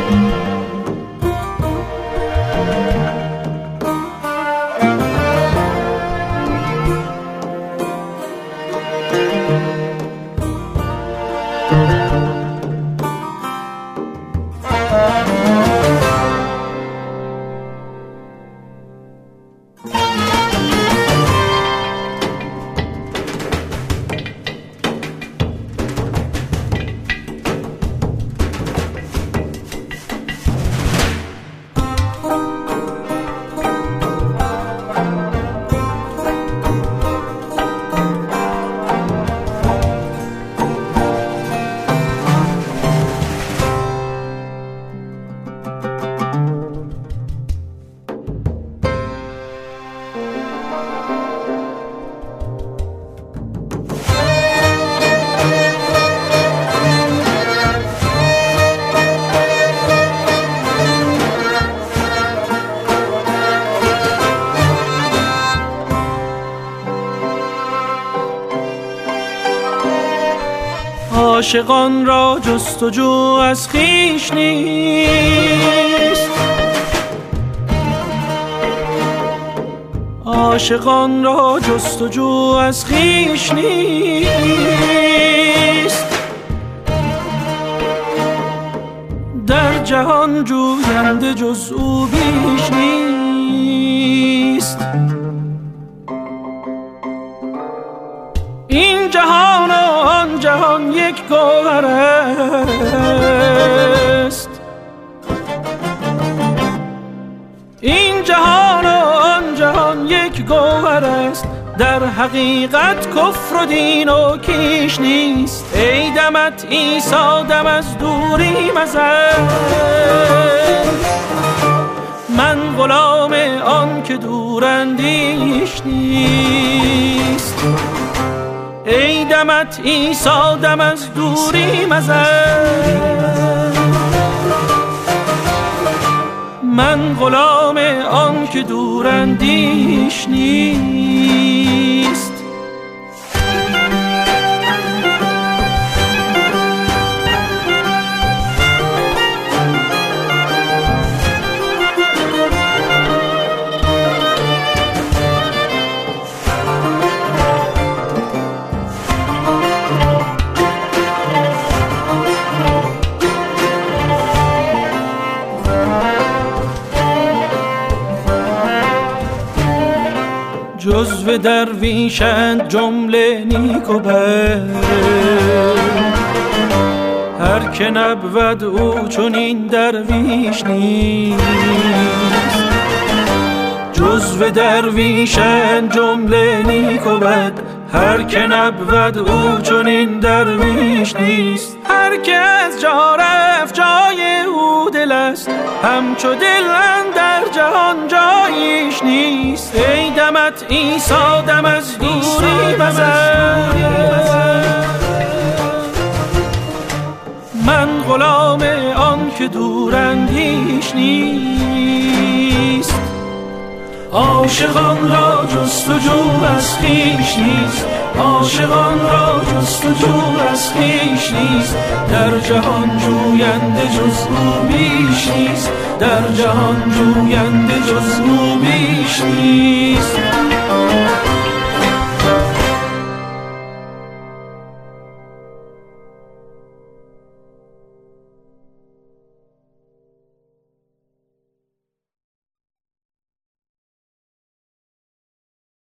عاشقان را جستجو از خویش نیست، عاشقان را جستجو از خویش نیست، در جهان جوینده جز او بیش نیست. این جهان و آن جهان یک گوهر است، این جهان و آن جهان یک گوهر است، در حقیقت کفر و دین و کیش نیست. ای دمت عیسی دم از دوری مزن، من غلام آن که دوراندیش نیست. ای دمت عیسی دم از دوری مزن، من غلام آن که دوراندیش نیست. جزو درویشند جمله نیک و بد، هر که نبود او چون این درویش نیست. جزو درویشند جمله نیک و بد، هر که نبود او چون این درویش نیست. هر که از جا رفت جای او دل است، همچو دل اندر جهان جاییش نیست. ای دمت عیسی دم از دوری مزن، من غلام آن که دوراندیش نیست. عاشقان را جستجو از خویش نیست، عاشقان را جستجو از خویش نیست، در جهان جوینده جز او بیش نیست، در جهان جوینده جز او بیش نیست.